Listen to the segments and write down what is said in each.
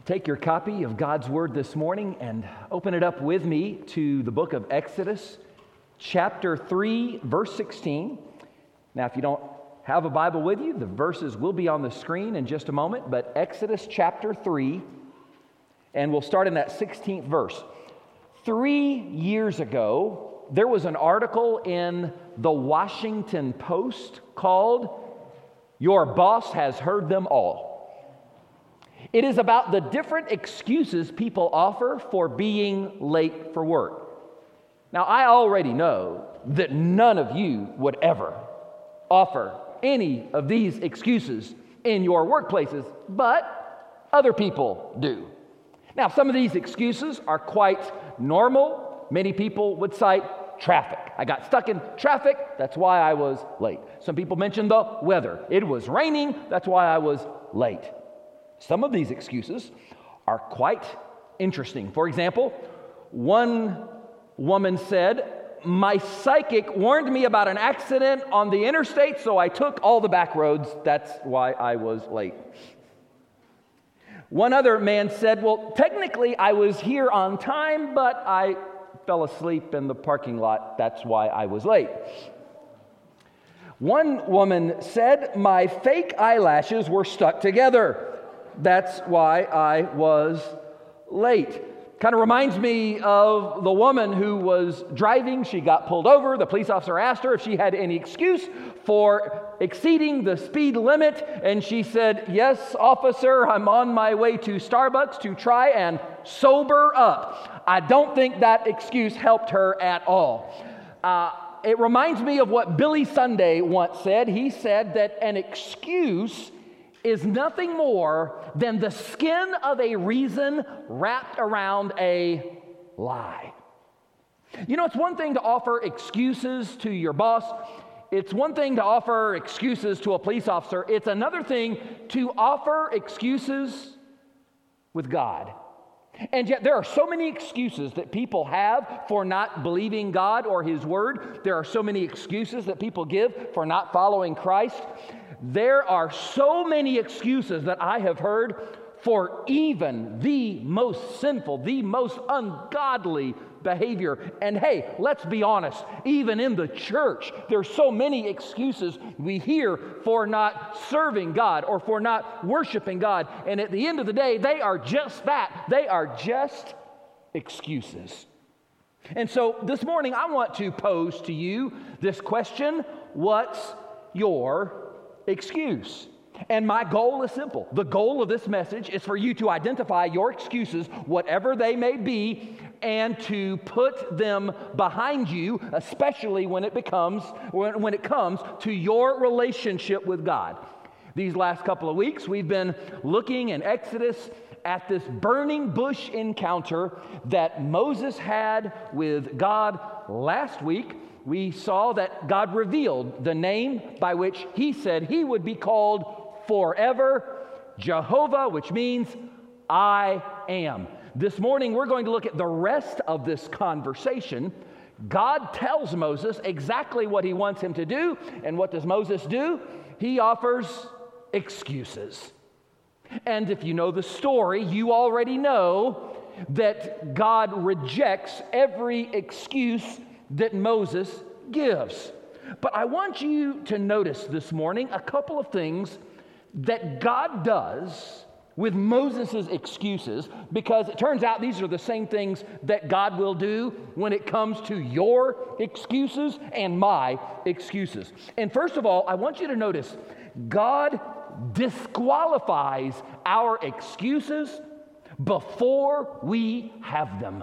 Take your copy of God's Word this morning and open it up with me to the book of Exodus, chapter 3, verse 16. Now, if you don't have a Bible with you, the verses will be on the screen in just a moment, but Exodus chapter 3, and we'll start in that 16th verse. 3 years ago, there was an article in the Washington Post called, "Your Boss Has Heard Them All." It is about the different excuses people offer for being late for work. Now, I already know that none of you would ever offer any of these excuses in your workplaces, but other people do. Now, some of these excuses are quite normal. Many people would cite traffic. I got stuck in traffic, that's why I was late. Some people mention the weather. It was raining, that's why I was late. Some of these excuses are quite interesting. For example, one woman said, "My psychic warned me about an accident on the interstate, so I took all the back roads. That's why I was late." One other man said, "Well, technically I was here on time, but I fell asleep in the parking lot. That's why I was late." One woman said, "My fake eyelashes were stuck together. That's why I was late." Kind of reminds me of the woman who was driving. She got pulled over. The police officer asked her if she had any excuse for exceeding the speed limit. And she said, "Yes, officer, I'm on my way to Starbucks to try and sober up." I don't think that excuse helped her at all. It reminds me of what Billy Sunday once said. He said that an excuse is nothing more than the skin of a reason wrapped around a lie. You know, it's one thing to offer excuses to your boss. It's one thing to offer excuses to a police officer. It's another thing to offer excuses with God. And yet there are so many excuses that people have for not believing God or His Word. There are so many excuses that people give for not following Christ. There are so many excuses that I have heard for even the most sinful, the most ungodly behavior. And hey, let's be honest, even in the church, there's so many excuses we hear for not serving God or for not worshiping God. And at the end of the day, they are just that. They are just excuses. And so this morning, I want to pose to you this question: what's your excuse? And my goal is simple. The goal of this message is for you to identify your excuses, whatever they may be, and to put them behind you, especially when it comes to your relationship with God. These last couple of weeks, we've been looking in Exodus at this burning bush encounter that Moses had with God. Last week, we saw that God revealed the name by which He said He would be called forever, Jehovah, which means I am. This morning, we're going to look at the rest of this conversation. God tells Moses exactly what He wants him to do, and what does Moses do? He offers excuses. And if you know the story, you already know that God rejects every excuse that Moses gives. But I want you to notice this morning a couple of things that God does with Moses' excuses, because it turns out these are the same things that God will do when it comes to your excuses and my excuses. And first of all, I want you to notice God disqualifies our excuses before we have them.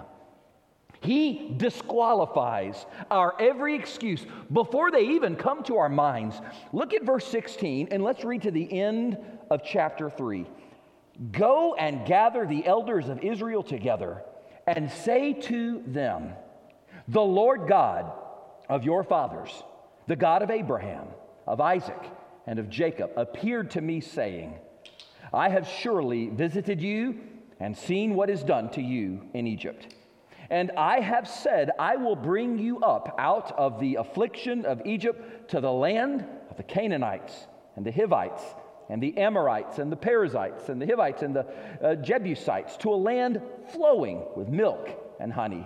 He disqualifies our every excuse before they even come to our minds. Look at verse 16, and let's read to the end of chapter 3. "Go and gather the elders of Israel together, and say to them, 'The Lord God of your fathers, the God of Abraham, of Isaac, and of Jacob, appeared to me, saying, I have surely visited you and seen what is done to you in Egypt. And I have said, I will bring you up out of the affliction of Egypt to the land of the Canaanites and the Hivites and the Amorites, and the Perizzites, and the Hivites, and the Jebusites, to a land flowing with milk and honey.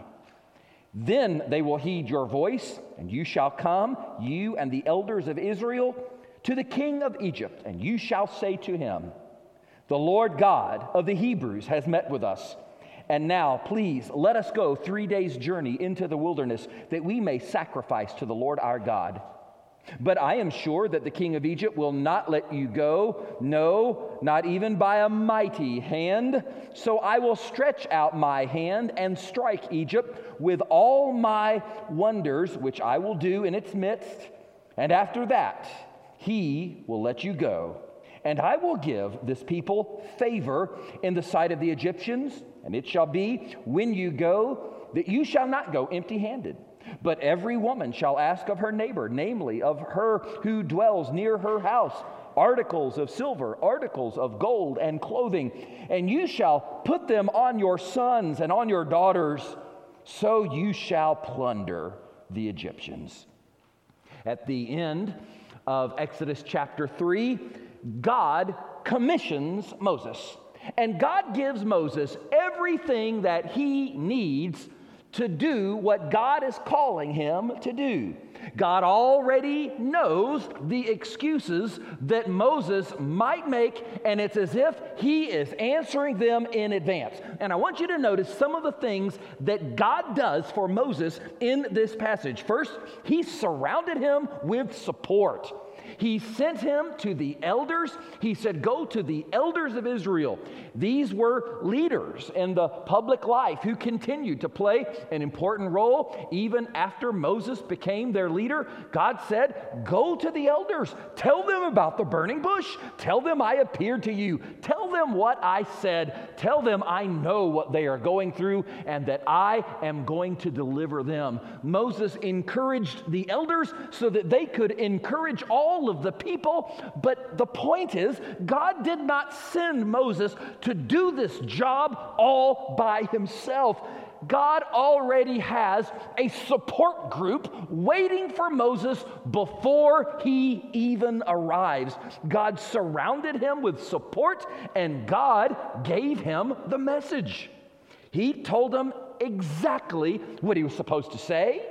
Then they will heed your voice, and you shall come, you and the elders of Israel, to the king of Egypt, and you shall say to him, the Lord God of the Hebrews has met with us. And now, please, let us go 3 days' journey into the wilderness, that we may sacrifice to the Lord our God. But I am sure that the king of Egypt will not let you go, no, not even by a mighty hand. So I will stretch out my hand and strike Egypt with all my wonders, which I will do in its midst. And after that, he will let you go. And I will give this people favor in the sight of the Egyptians. And it shall be, when you go, that you shall not go empty-handed. But every woman shall ask of her neighbor, namely of her who dwells near her house, articles of silver, articles of gold, and clothing. And you shall put them on your sons and on your daughters, so you shall plunder the Egyptians. At the end of Exodus chapter 3, God commissions Moses. And God gives Moses everything that he needs to do what God is calling him to do. God already knows the excuses that Moses might make, and it's as if he is answering them in advance. And I want you to notice some of the things that God does for Moses in this passage. First, he surrounded him with support. He sent him to the elders. He said, go to the elders of Israel. These were leaders in the public life who continued to play an important role even after Moses became their leader. God said, go to the elders. Tell them about the burning bush. Tell them I appeared to you. Tell them what I said. Tell them I know what they are going through and that I am going to deliver them. Moses encouraged the elders so that they could encourage all of the people, but the point is, God did not send Moses to do this job all by himself. God already has a support group waiting for Moses before he even arrives. God surrounded him with support, and God gave him the message. He told him exactly what he was supposed to say.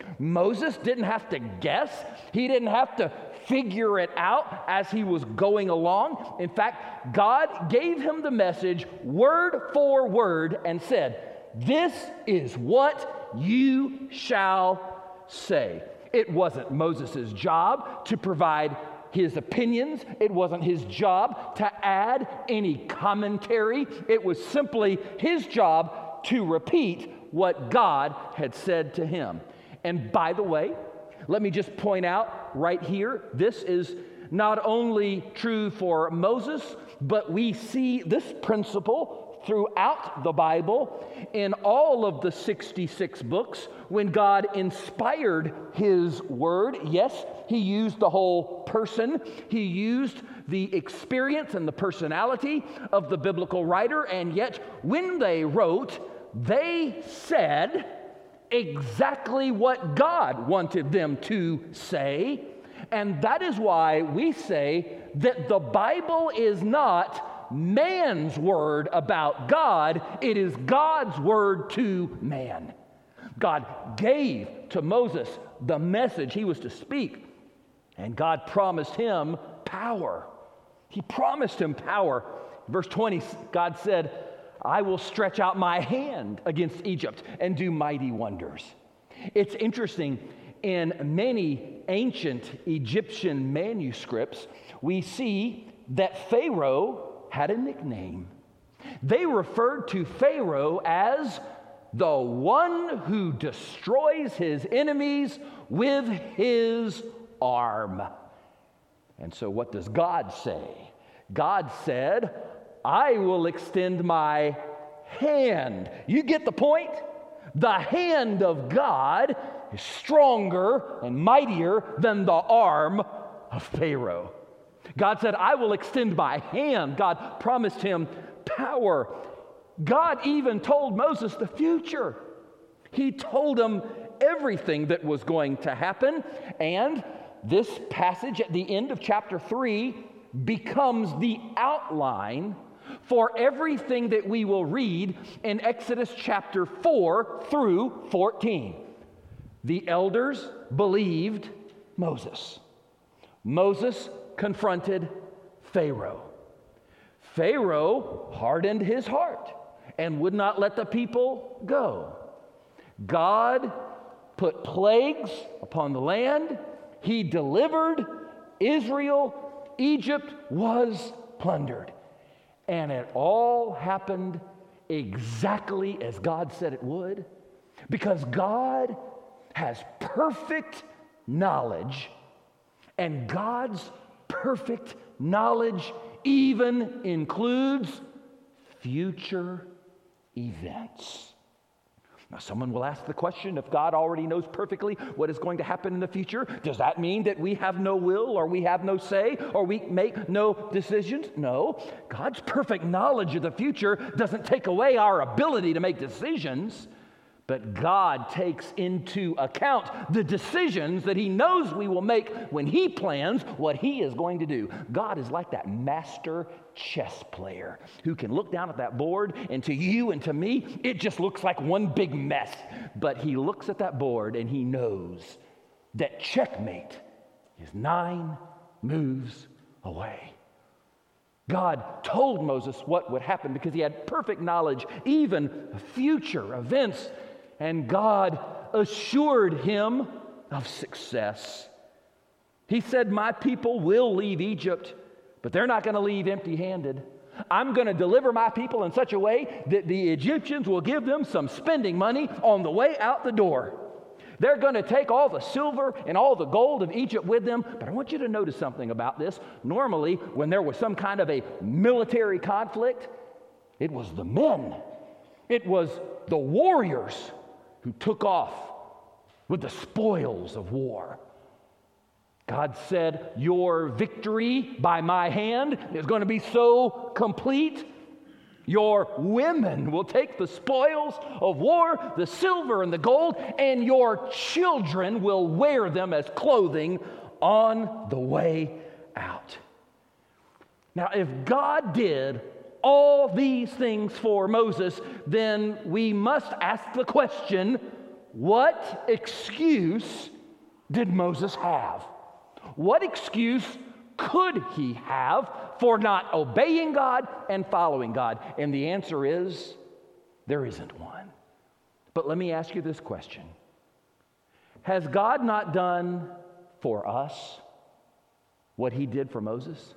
Moses didn't have to guess. He didn't have to figure it out as he was going along. In fact, God gave him the message word for word and said, this is what you shall say. It wasn't Moses' job to provide his opinions. It wasn't his job to add any commentary. It was simply his job to repeat what God had said to him. And by the way, let me just point out right here, this is not only true for Moses, but we see this principle throughout the Bible in all of the 66 books. When God inspired his word, yes, he used the whole person. He used the experience and the personality of the biblical writer, and yet when they wrote, they said exactly what God wanted them to say. And that is why we say that the Bible is not man's word about God, it is God's word to man. God gave to Moses the message he was to speak, and God promised him power. He promised him power. Verse 20, God said, I will stretch out my hand against Egypt and do mighty wonders. It's interesting, in many ancient Egyptian manuscripts, we see that Pharaoh had a nickname. They referred to Pharaoh as the one who destroys his enemies with his arm. And so what does God say? God said, I will extend my hand. You get the point? The hand of God is stronger and mightier than the arm of Pharaoh. God said, I will extend my hand. God promised him power. God even told Moses the future. He told him everything that was going to happen. And this passage at the end of chapter 3 becomes the outline for everything that we will read in Exodus chapter 4 through 14. The elders believed Moses. Moses confronted Pharaoh. Pharaoh hardened his heart and would not let the people go. God put plagues upon the land. He delivered Israel. Egypt was plundered. And it all happened exactly as God said it would, because God has perfect knowledge, and God's perfect knowledge even includes future events. Now, someone will ask the question, if God already knows perfectly what is going to happen in the future, does that mean that we have no will, or we have no say, or we make no decisions? No. God's perfect knowledge of the future doesn't take away our ability to make decisions, but God takes into account the decisions that He knows we will make when He plans what He is going to do. God is like that master chess player who can look down at that board, and to you and to me, it just looks like one big mess. But He looks at that board and He knows that checkmate is 9 moves away. God told Moses what would happen because He had perfect knowledge, even of future events. And God assured him of success. He said, my people will leave Egypt, but they're not going to leave empty-handed. I'm going to deliver my people in such a way that the Egyptians will give them some spending money on the way out the door. They're going to take all the silver and all the gold of Egypt with them. But I want you to notice something about this. Normally, when there was some kind of a military conflict, it was the men. It was the warriors who took off with the spoils of war. God said, your victory by my hand is going to be so complete. Your women will take the spoils of war, the silver and the gold, and your children will wear them as clothing on the way out. Now, if God did all these things for Moses, then we must ask the question, what excuse did Moses have? What excuse could he have for not obeying God and following God? And the answer is, there isn't one. But let me ask you this question. Has God not done for us what He did for Moses?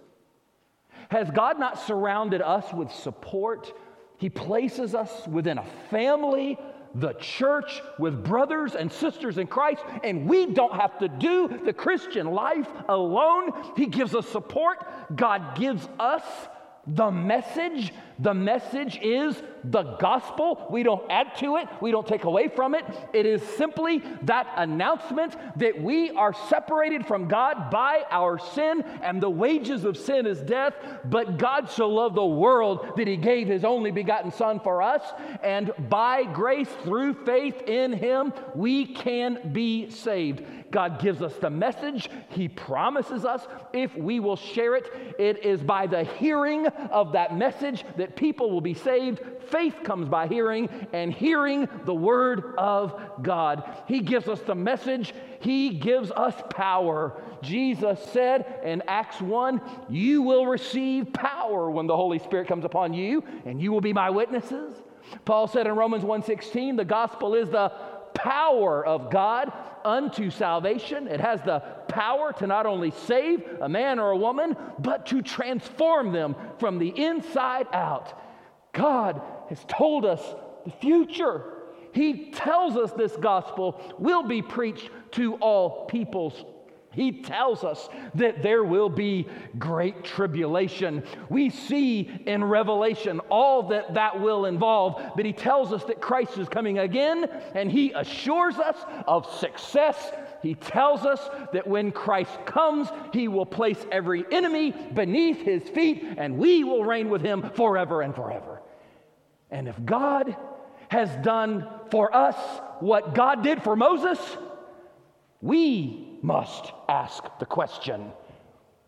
Has God not surrounded us with support? He places us within a family, the church, with brothers and sisters in Christ, and we don't have to do the Christian life alone. He gives us support. God gives us the message. The message is the gospel. We don't add to it. We don't take away from it. It is simply that announcement that we are separated from God by our sin, and the wages of sin is death. But God so loved the world that He gave His only begotten Son for us, and by grace through faith in Him, we can be saved. God gives us the message. He promises us if we will share it. It is by the hearing of that message that people will be saved. Faith comes by hearing, and hearing the Word of God. He gives us the message. He gives us power. Jesus said in Acts 1, you will receive power when the Holy Spirit comes upon you, and you will be my witnesses. Paul said in Romans 1:16, the gospel is the power of God unto salvation. It has the power to not only save a man or a woman, but to transform them from the inside out. God has told us the future. He tells us this gospel will be preached to all peoples. He tells us that there will be great tribulation. We see in Revelation all that will involve, but He tells us that Christ is coming again, and He assures us of success. He tells us that when Christ comes, He will place every enemy beneath His feet, and we will reign with Him forever and forever. And if God has done for us what God did for Moses, we must ask the question,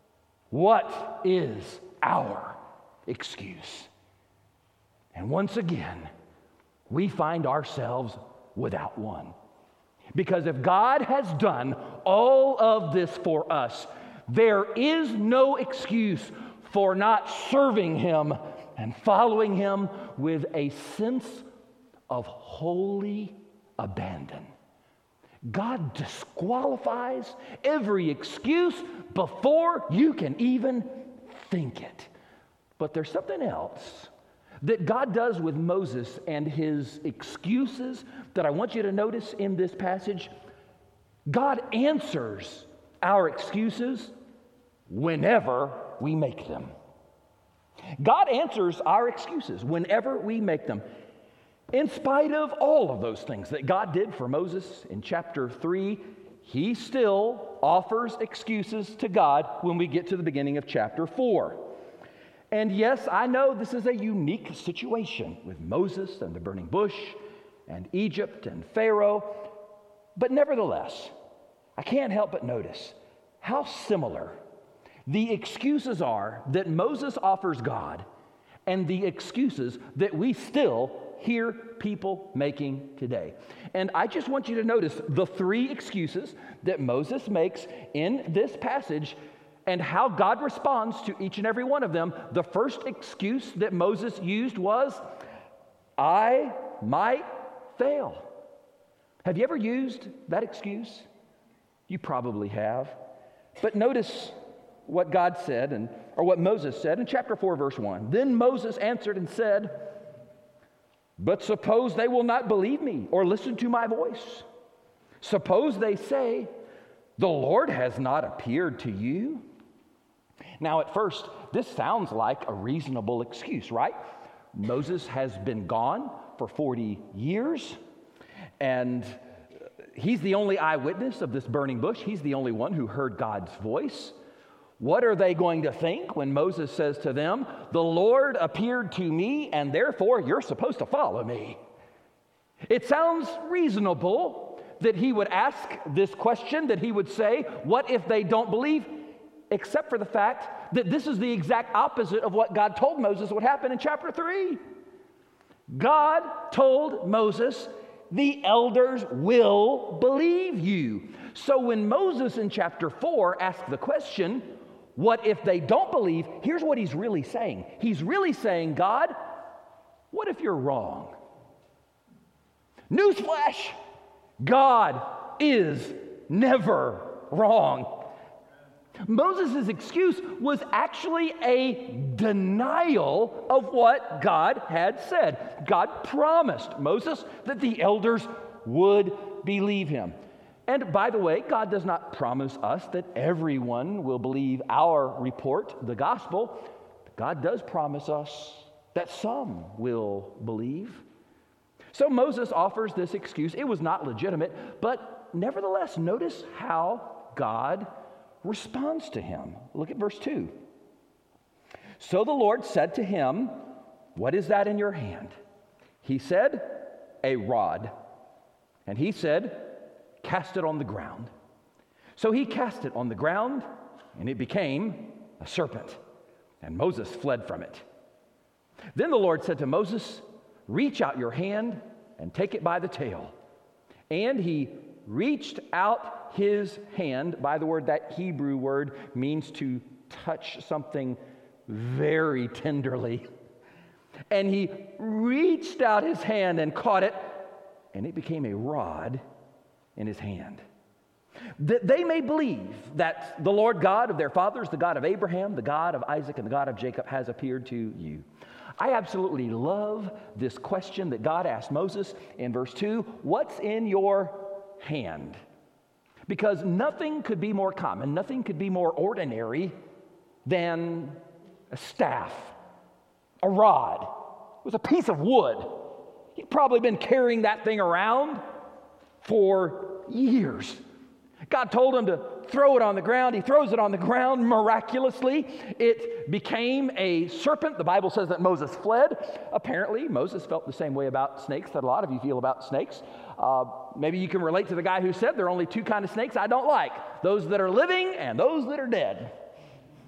What is our excuse? And once again, we find ourselves without one. Because if God has done all of this for us, there is no excuse for not serving Him and following Him with a sense of holy abandon. God disqualifies every excuse before you can even think it. But there's something else that God does with Moses and his excuses that I want you to notice in this passage. God answers our excuses whenever we make them. God answers our excuses whenever we make them. In spite of all of those things that God did for Moses in chapter 3, he still offers excuses to God when we get to the beginning of chapter 4. And yes, I know this is a unique situation with Moses and the burning bush and Egypt and Pharaoh, but nevertheless, I can't help but notice how similar the excuses are that Moses offers God and the excuses that we still hear people making today. And I just want you to notice the three excuses that Moses makes in this passage and how God responds to each and every one of them. The first excuse that Moses used was, I might fail. Have you ever used that excuse? You probably have. But notice what God said, or what Moses said in chapter 4, verse 1. Then Moses answered and said, but suppose they will not believe me or listen to my voice. Suppose they say, the Lord has not appeared to you. Now, at first, this sounds like a reasonable excuse, right? Moses has been gone for 40 years, and he's the only eyewitness of this burning bush. He's the only one who heard God's voice. What are they going to think when Moses says to them, the Lord appeared to me, and therefore you're supposed to follow me? It sounds reasonable that he would ask this question, that he would say, what if they don't believe? Except for the fact that this is the exact opposite of what God told Moses would happen in chapter 3. God told Moses, the elders will believe you. So when Moses in chapter 4 asked the question, what if they don't believe? Here's what he's really saying. He's really saying, God, what if you're wrong? Newsflash, God is never wrong. Moses' excuse was actually a denial of what God had said. God promised Moses that the elders would believe him. And by the way, God does not promise us that everyone will believe our report, the gospel. God does promise us that some will believe. So Moses offers this excuse. It was not legitimate, but nevertheless, notice how God responds to him. Look at verse 2. So the Lord said to him, what is that in your hand? He said, a rod. And he said, cast it on the ground. So he cast it on the ground, and it became a serpent. And Moses fled from it. Then the Lord said to Moses, reach out your hand and take it by the tail. And he reached out his hand. By the word, that Hebrew word means to touch something very tenderly. And he reached out his hand and caught it, and it became a rod in his hand. That they may believe that the Lord God of their fathers, the God of Abraham, the God of Isaac, and the God of Jacob has appeared to you. I absolutely love this question that God asked Moses in verse 2, what's in your hand? Because nothing could be more common, nothing could be more ordinary than a staff, a rod. It was a piece of wood. He'd probably been carrying that thing around for years. God told him to throw it on the ground. He throws it on the ground. Miraculously, it became a serpent. The Bible says that Moses fled. Apparently, Moses felt the same way about snakes that a lot of you feel about snakes. Maybe you can relate to the guy who said there are only two kinds of snakes I don't like, those that are living and those that are dead.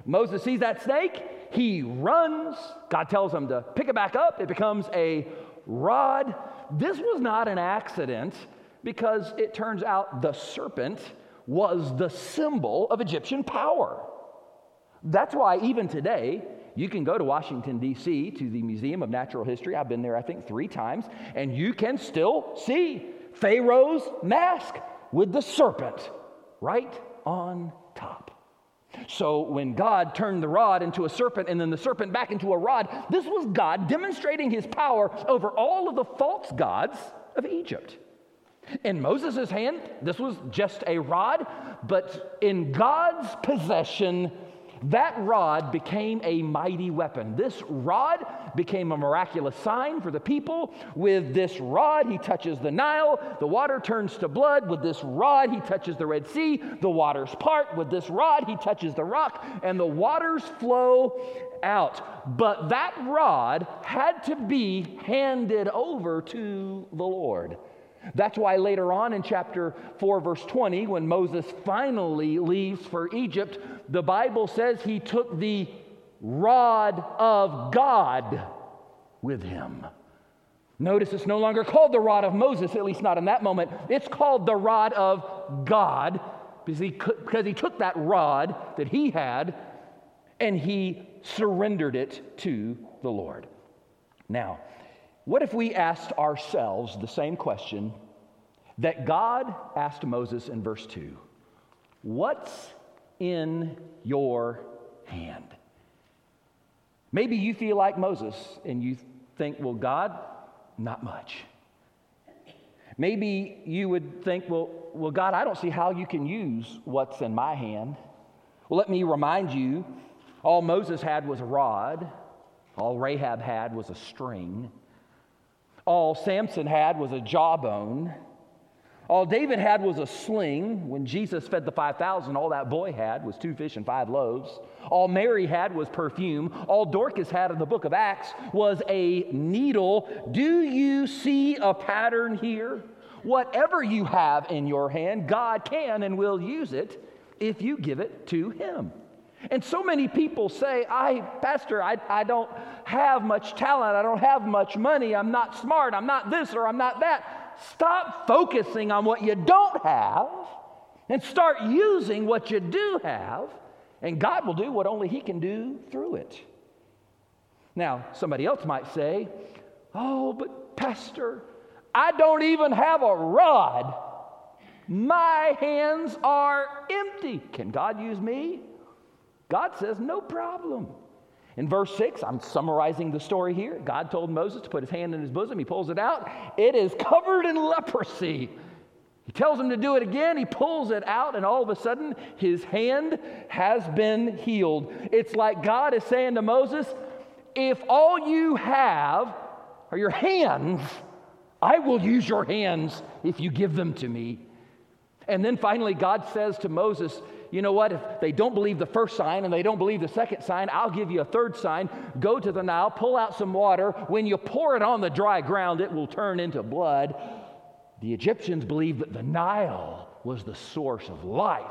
Moses sees that snake, he runs. God tells him to pick it back up. It becomes a rod. This was not an accident, because it turns out the serpent was the symbol of Egyptian power. That's why even today, you can go to Washington, D.C., to the Museum of Natural History. I've been there, I think, 3 times, and you can still see Pharaoh's mask with the serpent right on top. So when God turned the rod into a serpent and then the serpent back into a rod, this was God demonstrating his power over all of the false gods of Egypt. In Moses' hand, this was just a rod, but in God's possession, that rod became a mighty weapon. This rod became a miraculous sign for the people. With this rod, he touches the Nile. The water turns to blood. With this rod, he touches the Red Sea. The waters part. With this rod, he touches the rock, and the waters flow out. But that rod had to be handed over to the Lord. That's why later on in chapter 4, verse 20, when Moses finally leaves for Egypt, the Bible says he took the rod of God with him. Notice it's no longer called the rod of Moses, at least not in that moment. It's called the rod of God because he took that rod that he had and he surrendered it to the Lord. Now, what if we asked ourselves the same question that God asked Moses in verse 2? What's in your hand? Maybe you feel like Moses and you think, well, God, not much. Maybe you would think, well, God, I don't see how you can use what's in my hand. Well, let me remind you, all Moses had was a rod. All Rahab had was a string. All Samson had was a jawbone. All David had was a sling. When Jesus fed the 5,000, all that boy had was 2 fish and 5 loaves. All Mary had was perfume. All Dorcas had in the book of Acts was a needle. Do you see a pattern here? Whatever you have in your hand, God can and will use it if you give it to him. And so many people say, Pastor, I don't have much talent. I don't have much money. I'm not smart. I'm not this or I'm not that. Stop focusing on what you don't have and start using what you do have, and God will do what only he can do through it. Now, somebody else might say, oh, but Pastor, I don't even have a rod. My hands are empty. Can God use me? God says, no problem. In verse 6, I'm summarizing the story here. God told Moses to put his hand in his bosom. He pulls it out. It is covered in leprosy. He tells him to do it again. He pulls it out, and all of a sudden, his hand has been healed. It's like God is saying to Moses, if all you have are your hands, I will use your hands if you give them to me. And then finally, God says to Moses, you know what, if they don't believe the first sign and they don't believe the second sign, I'll give you a third sign. Go to the Nile, pull out some water. When you pour it on the dry ground, it will turn into blood. The Egyptians believed that the Nile was the source of life.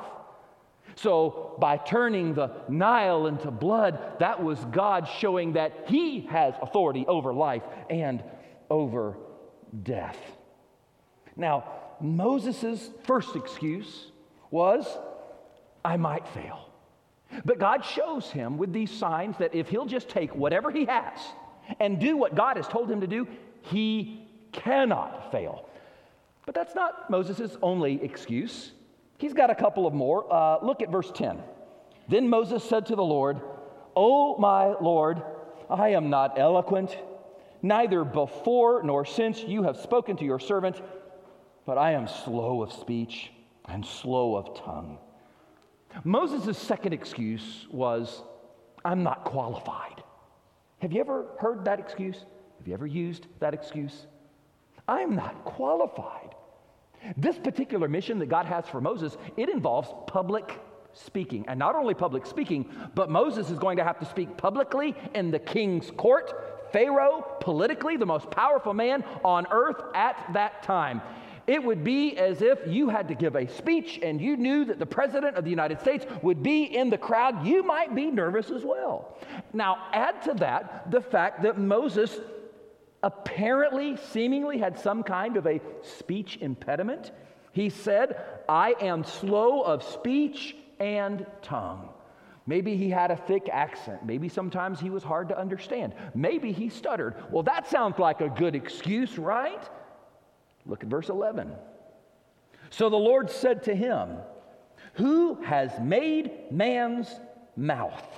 So by turning the Nile into blood, that was God showing that he has authority over life and over death. Now, Moses' first excuse was, I might fail. But God shows him with these signs that if he'll just take whatever he has and do what God has told him to do, he cannot fail. But that's not Moses' only excuse. He's got a couple of more. Look at verse 10. Then Moses said to the Lord, O my Lord, I am not eloquent, neither before nor since you have spoken to your servant, but I am slow of speech and slow of tongue. Moses' second excuse was, I'm not qualified. Have you ever heard that excuse? Have you ever used that excuse? I'm not qualified. This particular mission that God has for Moses, it involves public speaking. And not only public speaking, but Moses is going to have to speak publicly in the king's court, Pharaoh, politically the most powerful man on earth at that time. It would be as if you had to give a speech and you knew that the President of the United States would be in the crowd. You might be nervous as well. Now, add to that the fact that Moses apparently, seemingly had some kind of a speech impediment. He said, I am slow of speech and tongue. Maybe he had a thick accent. Maybe sometimes he was hard to understand. Maybe he stuttered. Well, that sounds like a good excuse, right? Look at verse 11. So the Lord said to him, who has made man's mouth?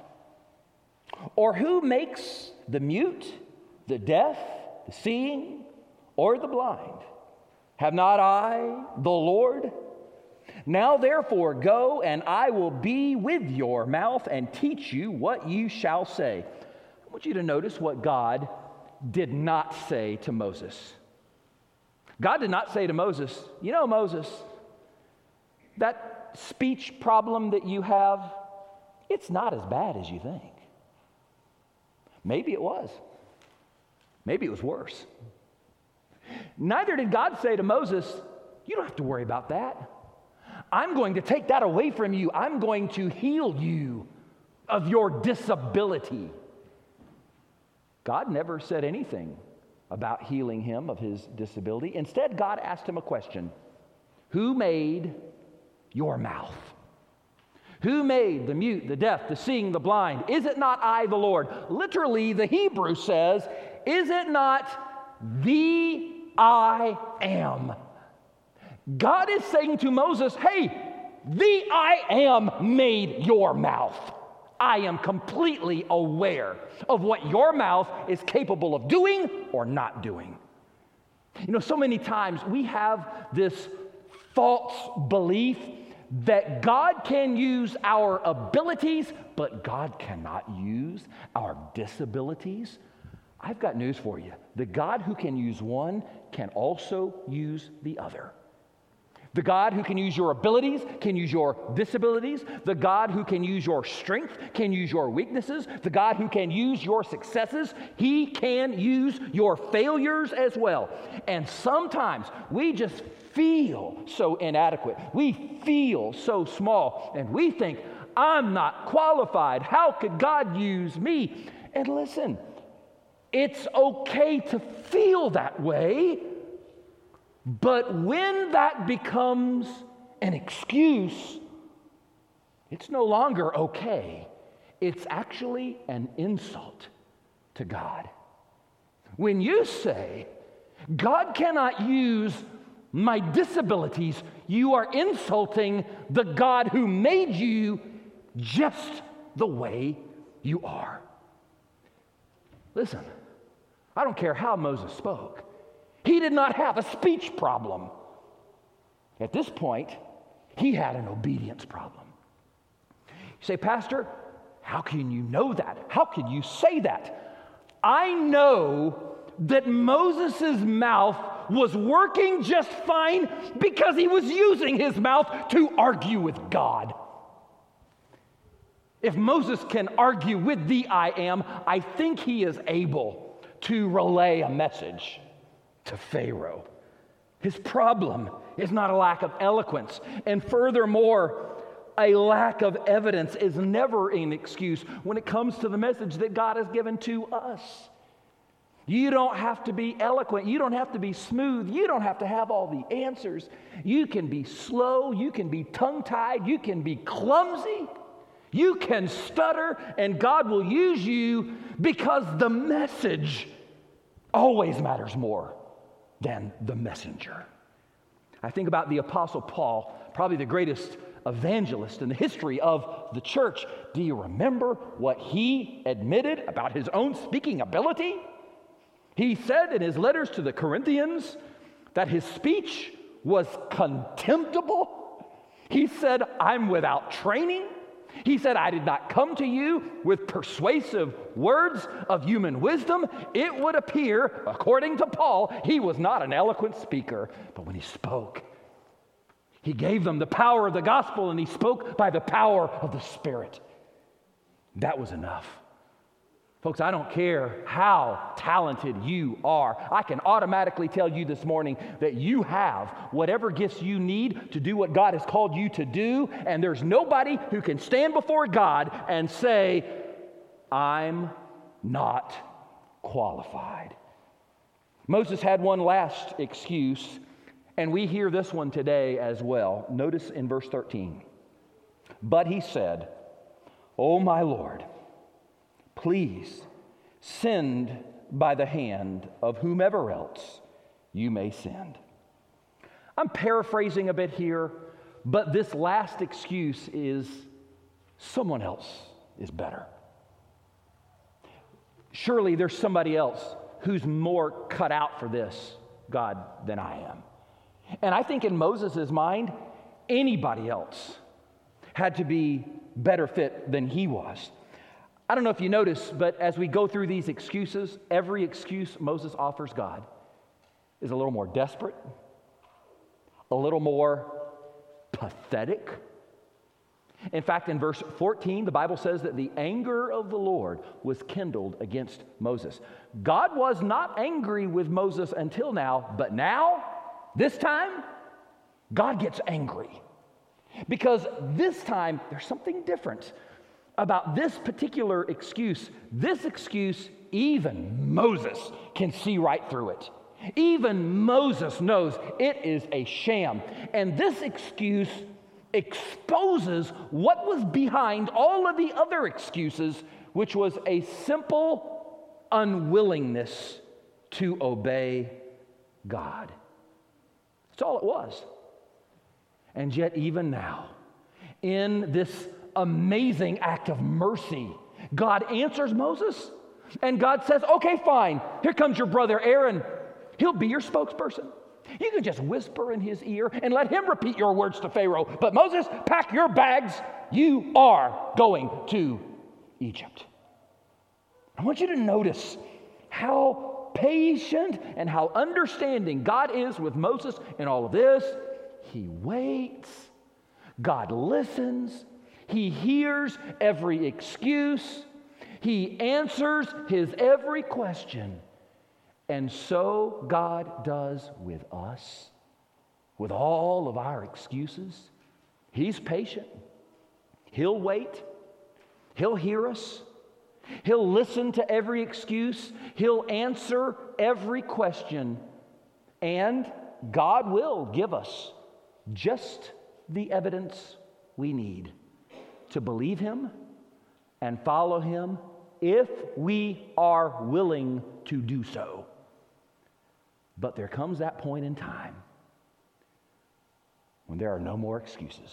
Or who makes the mute, the deaf, the seeing, or the blind? Have not I, the Lord? Now therefore go, and I will be with your mouth and teach you what you shall say. I want you to notice what God did not say to Moses. God did not say to Moses, you know, Moses, that speech problem that you have, it's not as bad as you think. Maybe it was. Maybe it was worse. Neither did God say to Moses, you don't have to worry about that. I'm going to take that away from you. I'm going to heal you of your disability. God never said anything about healing him of his disability. Instead, God asked him a question. Who made your mouth? Who made the mute, the deaf, the seeing, the blind? Is it not I, the Lord? Literally, the Hebrew says, is it not the I am? God is saying to Moses, hey, the I am made your mouth. I am completely aware of what your mouth is capable of doing or not doing. You know, so many times we have this false belief that God can use our abilities, but God cannot use our disabilities. I've got news for you. The God who can use one can also use the other. The God who can use your abilities can use your disabilities. The God who can use your strength can use your weaknesses. The God who can use your successes, he can use your failures as well. And sometimes we just feel so inadequate. We feel so small. And we think, I'm not qualified. How could God use me? And listen, it's okay to feel that way. But when that becomes an excuse, it's no longer okay. It's actually an insult to God. When you say, God cannot use my disabilities, you are insulting the God who made you just the way you are. Listen, I don't care how Moses spoke. He did not have a speech problem. At this point, he had an obedience problem. You say, Pastor, how can you know that? How can you say that? I know that Moses' mouth was working just fine because he was using his mouth to argue with God. If Moses can argue with the I am, I think he is able to relay a message to Pharaoh. His problem is not a lack of eloquence. And furthermore, a lack of evidence is never an excuse when it comes to the message that God has given to us. You don't have to be eloquent. You don't have to be smooth. You don't have to have all the answers. You can be slow. You can be tongue-tied. You can be clumsy. You can stutter, and God will use you because the message always matters more than the messenger. I think about the Apostle Paul, probably the greatest evangelist in the history of the church. Do you remember what he admitted about his own speaking ability? He said in his letters to the Corinthians that his speech was contemptible. He said, I'm without training. He said, I did not come to you with persuasive words of human wisdom. It would appear, according to Paul, he was not an eloquent speaker. But when he spoke, he gave them the power of the gospel, and he spoke by the power of the Spirit. That was enough Folks, I don't care how talented you are. I can automatically tell you this morning that you have whatever gifts you need to do what God has called you to do, and there's nobody who can stand before God and say, I'm not qualified. Moses had one last excuse, and we hear this one today as well. Notice in verse 13. But he said, "O my Lord, please send by the hand of whomever else you may send." I'm paraphrasing a bit here, but this last excuse is someone else is better. Surely there's somebody else who's more cut out for this, God, than I am. And I think in Moses' mind, anybody else had to be better fit than he was. I don't know if you notice, but as we go through these excuses, every excuse Moses offers God is a little more desperate, a little more pathetic. In fact, in verse 14, the Bible says that the anger of the Lord was kindled against Moses. God was not angry with Moses until now, but now, this time, God gets angry. Because this time, there's something different about this particular excuse. This excuse, even Moses can see right through it. Even Moses knows it is a sham. And this excuse exposes what was behind all of the other excuses, which was a simple unwillingness to obey God. That's all it was. And yet, even now, in this amazing act of mercy, God answers Moses, and God says, okay, fine, here comes your brother Aaron. He'll be your spokesperson. You can just whisper in his ear and let him repeat your words to Pharaoh. But Moses, pack your bags. You are going to Egypt. I want you to notice how patient and how understanding God is with Moses in all of this. He waits. God listens. He hears every excuse. He answers his every question. And so God does with us, with all of our excuses. He's patient. He'll wait. He'll hear us. He'll listen to every excuse. He'll answer every question. And God will give us just the evidence we need to believe him and follow him if we are willing to do so. But there comes that point in time when there are no more excuses.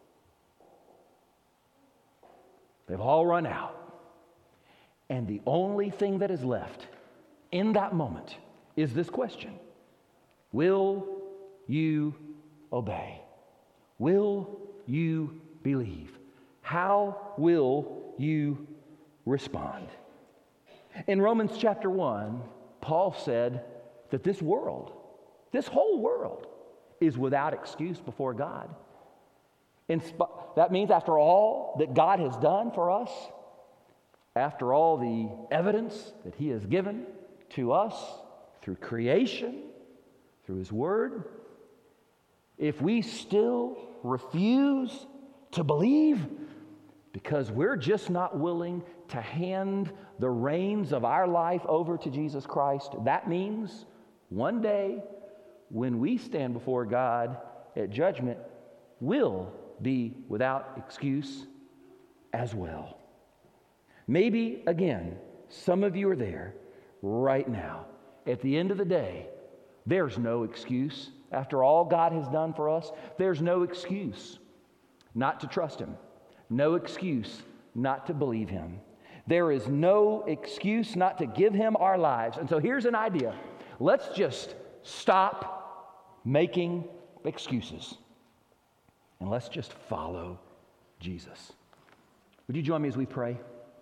They've all run out. And the only thing that is left in that moment is this question: will you obey? Will you believe? How will you respond? In Romans chapter 1, Paul said that this world, this whole world, is without excuse before God. That means after all that God has done for us, after all the evidence that he has given to us through creation, through his word, if we still refuse to believe because we're just not willing to hand the reins of our life over to Jesus Christ, that means one day when we stand before God at judgment, we'll be without excuse as well. Maybe, again, some of you are there right now. At the end of the day, there's no excuse. After all God has done for us, there's no excuse not to trust him. No excuse not to believe him. There is no excuse not to give him our lives. And so here's an idea. Let's just stop making excuses and let's just follow Jesus. Would you join me as we pray?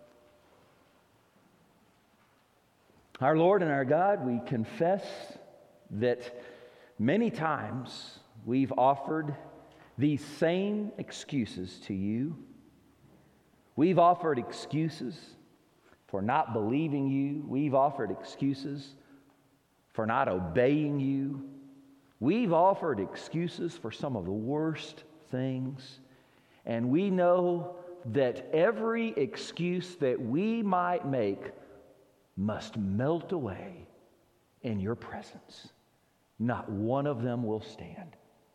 Our Lord and our God, we confess that many times we've offered these same excuses to you. We've offered excuses for not believing you. We've offered excuses for not obeying you. We've offered excuses for some of the worst things. And we know that every excuse that we might make must melt away in your presence. Not one of them will stand.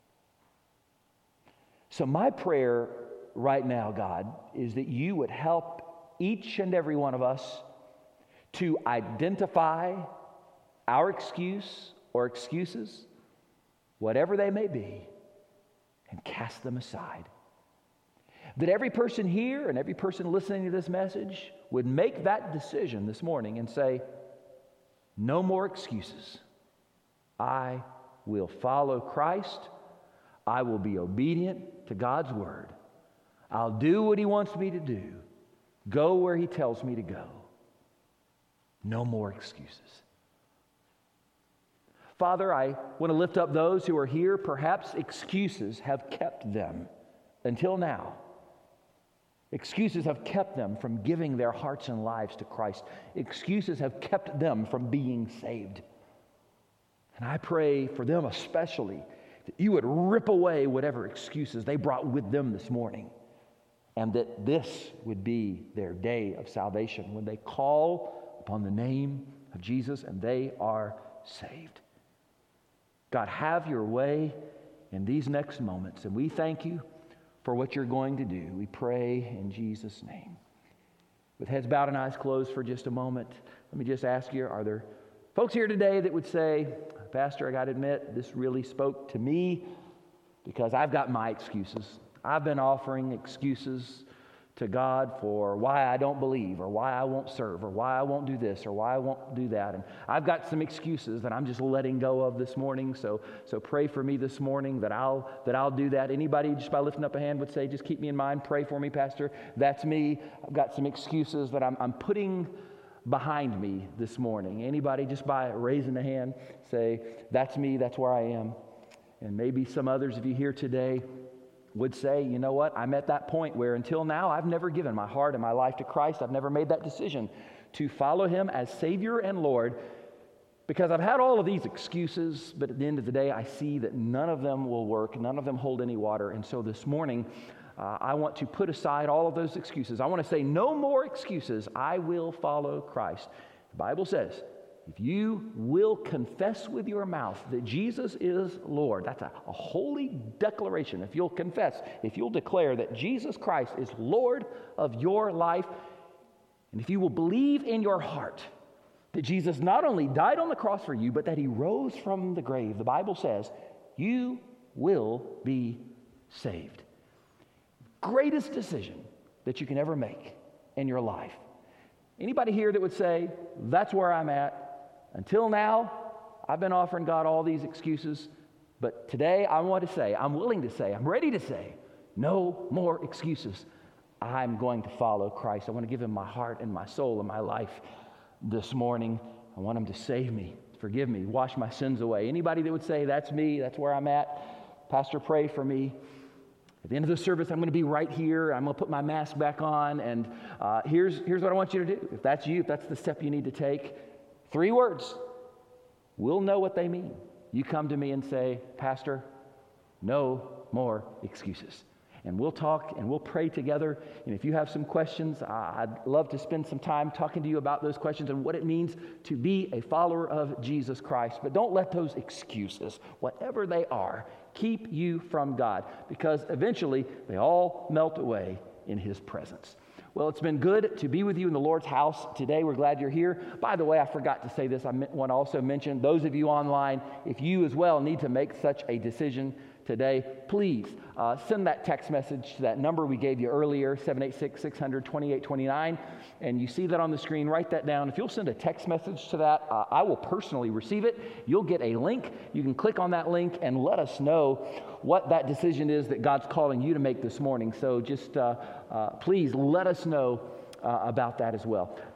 So my prayer right now, God, is that you would help each and every one of us to identify our excuse or excuses, whatever they may be, and cast them aside. That every person here and every person listening to this message would make that decision this morning and say, no more excuses. I will follow Christ. I will be obedient to God's word. I'll do what he wants me to do. Go where he tells me to go. No more excuses. Father, I want to lift up those who are here. Perhaps excuses have kept them until now. Excuses have kept them from giving their hearts and lives to Christ. Excuses have kept them from being saved. And I pray for them especially that you would rip away whatever excuses they brought with them this morning, and that this would be their day of salvation when they call upon the name of Jesus and they are saved. God, have your way in these next moments, and we thank you for what you're going to do. We pray in Jesus' name. With heads bowed and eyes closed for just a moment, let me just ask you, are there folks here today that would say, Pastor, I got to admit, this really spoke to me because I've got my excuses. I've been offering excuses to God for why I don't believe, or why I won't serve, or why I won't do this, or why I won't do that. And I've got some excuses that I'm just letting go of this morning. So pray for me this morning that I'll do that. Anybody just by lifting up a hand would say, just keep me in mind, pray for me, Pastor. That's me. I've got some excuses that I'm putting behind me this morning. Anybody just by raising a hand say, that's me, that's where I am. And maybe some others of you here today would say, you know what, I'm at that point where until now I've never given my heart and my life to Christ. I've never made that decision to follow him as Savior and Lord because I've had all of these excuses, but at the end of the day I see that none of them will work, none of them hold any water. And so this morning I want to put aside all of those excuses. I want to say no more excuses. I will follow Christ. The Bible says, if you will confess with your mouth that Jesus is Lord, that's a holy declaration. If you'll confess, if you'll declare that Jesus Christ is Lord of your life, and if you will believe in your heart that Jesus not only died on the cross for you, but that he rose from the grave, the Bible says, you will be saved. Greatest decision that you can ever make in your life. Anybody here that would say, that's where I'm at. Until now, I've been offering God all these excuses, but today I want to say, I'm willing to say, I'm ready to say, no more excuses. I'm going to follow Christ. I want to give him my heart and my soul and my life this morning. I want him to save me, forgive me, wash my sins away. Anybody that would say, that's me, that's where I'm at, Pastor, pray for me. At the end of the service, I'm going to be right here. I'm going to put my mask back on, and here's what I want you to do. If that's you, if that's the step you need to take, 3 words. We'll know what they mean. You come to me and say, Pastor, no more excuses. And we'll talk and we'll pray together. And if you have some questions, I'd love to spend some time talking to you about those questions and what it means to be a follower of Jesus Christ. But don't let those excuses, whatever they are, keep you from God, because eventually they all melt away in his presence. Well, it's been good to be with you in the Lord's house today. We're glad you're here. By the way, I forgot to say this. I want to also mention those of you online, if you as well need to make such a decision today, please send that text message to that number we gave you earlier, 786-600-2829. And you see that on the screen. Write that down. If you'll send a text message to that, I will personally receive it. You'll get a link. You can click on that link and let us know what that decision is that God's calling you to make this morning. So just please let us know about that as well.